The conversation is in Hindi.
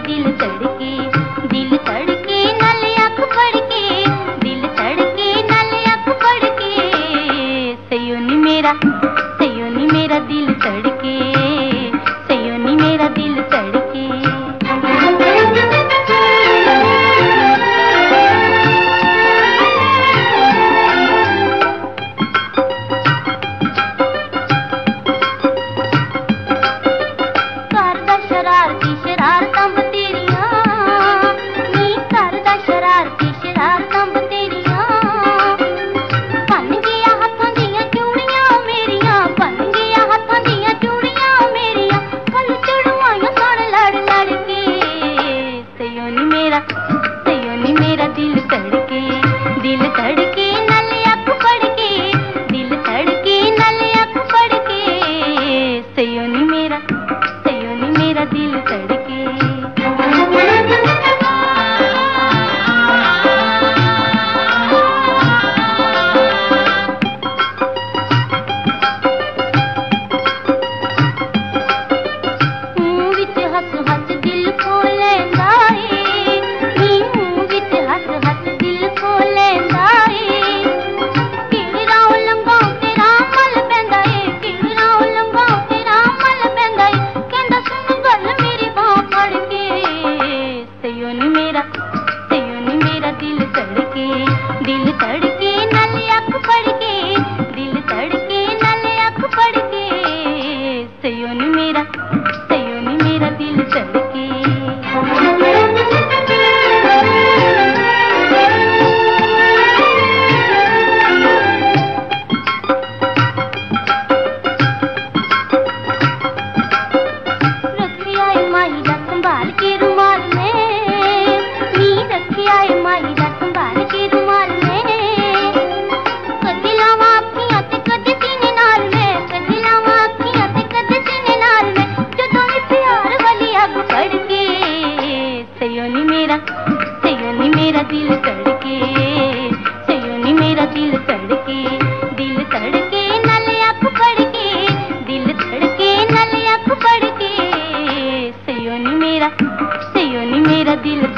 दिल तड़के नल अख फड़के, दिल तड़के नल अख फड़के, सयो नी मेरा दिल तड़के, सयो नी मेरा दिल तड़के। करदा शरारती शरारतां बतेरियां, नी करदा शरारती शरारतां बतेरियां, बन गया हत्थां दियां चूड़ियां मेरियां, बन गया हत्थां दियां चूड़ियां मेरियां, कल चढ़वाइयां सन लड़ लड़ के, सयो नी मेरा दिल तड़के, दिल तड़के नल अख फड़के, दिल तड़के नल अख फड़के, सयो नी मेरा दिल तड़के। मुंह विच हस हस दिल खो लैंदा ए, नी मुंह विच हस हस दिल खो लैंदा ए, किड़ा लंघा तेरा मल पैंदा ए, किड़ा लंघा तेरा मल पैंदा ए, कहंदा सुन गल मेरी बांह फड़ के, सयो नी मेरा दिल तड़के, दिल तड़के नल अख फड़के, दिल तड़के नल अख फड़के, सयो नी मेरा दिल तड़के। रखिया ए माही दा संभाल के रुमाल में, नी रखिया ए माही दा संभाल के रुमाल में, कदी लावां अखियां ते कदी सीने नाल में, कदी लावां अखियां ते कदी सीने नाल में, जदों भी प्यार वाली अग फड़ के, सयो नी मेरा दिल तड़के, सयो नी मेरा दिल तड़के, दिल तड़के नल अख फड़के, दिल तड़के नल अख फड़के, सयो नी मेरा दिल